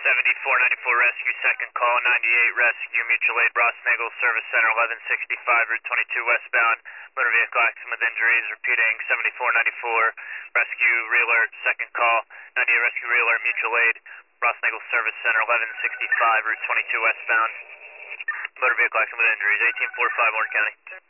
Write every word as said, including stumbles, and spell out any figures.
seventy-four ninety-four rescue, second call, ninety-eight rescue, mutual aid, Rossnagel Service Center, eleven sixty-five, Route twenty-two westbound, motor vehicle accident with injuries, repeating, seventy-four ninety-four, rescue, re-alert, second call, ninety-eight rescue, re-alert, mutual aid, Rossnagel Service Center, eleven sixty-five, Route twenty-two westbound, motor vehicle accident with injuries, eighteen forty-five, Orange County.